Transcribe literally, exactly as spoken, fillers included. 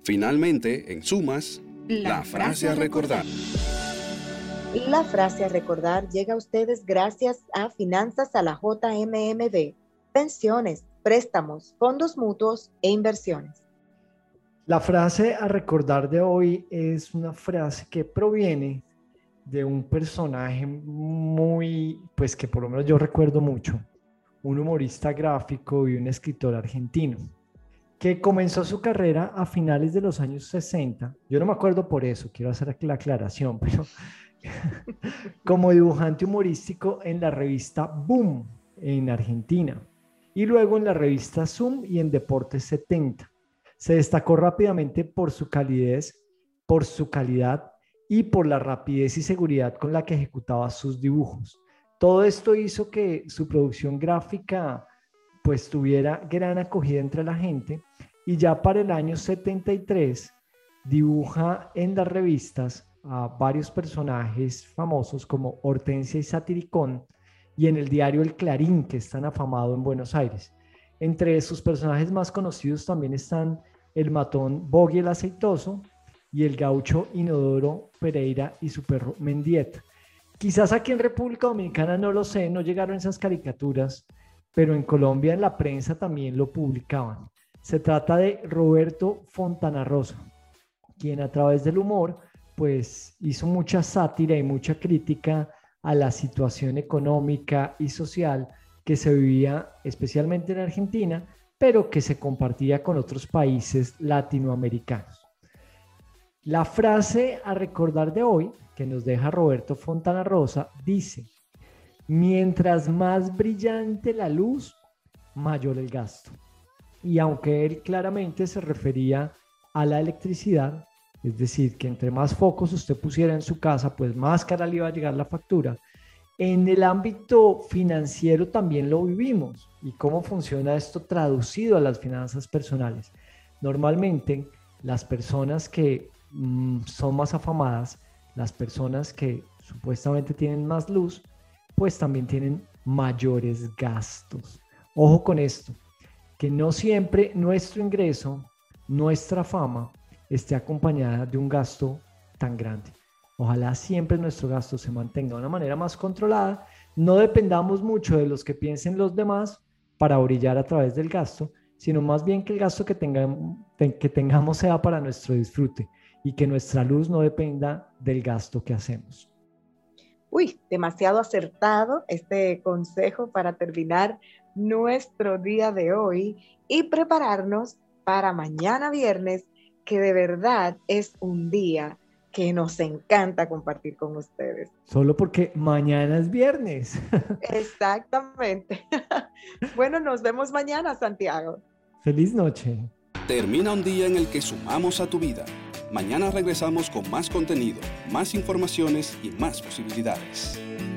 Finalmente, en sumas, la, la frase a recordar. La frase a recordar llega a ustedes gracias a Finanzas a la J M M D, pensiones, préstamos, fondos mutuos e inversiones. La frase a recordar de hoy es una frase que proviene de un personaje muy, pues que por lo menos yo recuerdo mucho, un humorista gráfico y un escritor argentino, que comenzó su carrera a finales de los años sesenta. Yo no me acuerdo por eso, quiero hacer la aclaración, pero como dibujante humorístico en la revista Boom en Argentina y luego en la revista Zoom y en Deportes setenta. Se destacó rápidamente por su calidez, por su calidad y por la rapidez y seguridad con la que ejecutaba sus dibujos. Todo esto hizo que su producción gráfica pues tuviera gran acogida entre la gente, y ya para el año setenta y tres dibuja en las revistas a varios personajes famosos como Hortensia y Satiricón, y en el diario El Clarín, que es tan afamado en Buenos Aires. Entre sus personajes más conocidos también están el matón Boggy el Aceitoso y el gaucho Inodoro Pereira y su perro Mendieta. Quizás aquí en República Dominicana no lo sé, no llegaron esas caricaturas, pero en Colombia en la prensa también lo publicaban. Se trata de Roberto Fontana Rosa, quien a través del humor pues hizo mucha sátira y mucha crítica a la situación económica y social que se vivía especialmente en Argentina, pero que se compartía con otros países latinoamericanos. La frase a recordar de hoy, que nos deja Roberto Fontana Rosa, dice: mientras más brillante la luz, mayor el gasto. Y aunque él claramente se refería a la electricidad, es decir, que entre más focos usted pusiera en su casa, pues más cara le iba a llegar la factura. En el ámbito financiero también lo vivimos. ¿Y cómo funciona esto traducido a las finanzas personales? Normalmente, las personas que mmm, son más afamadas, las personas que supuestamente tienen más luz, pues también tienen mayores gastos. Ojo con esto, que no siempre nuestro ingreso, nuestra fama, esté acompañada de un gasto tan grande. Ojalá siempre nuestro gasto se mantenga de una manera más controlada, no dependamos mucho de los que piensen los demás para brillar a través del gasto, sino más bien que el gasto que tengamos, que tengamos sea para nuestro disfrute y que nuestra luz no dependa del gasto que hacemos. Uy, demasiado acertado este consejo para terminar nuestro día de hoy y prepararnos para mañana viernes, que de verdad es un día que nos encanta compartir con ustedes. Solo porque mañana es viernes. Exactamente. Bueno, nos vemos mañana, Santiago. Feliz noche. Termina un día en el que sumamos a tu vida. Mañana regresamos con más contenido, más informaciones y más posibilidades.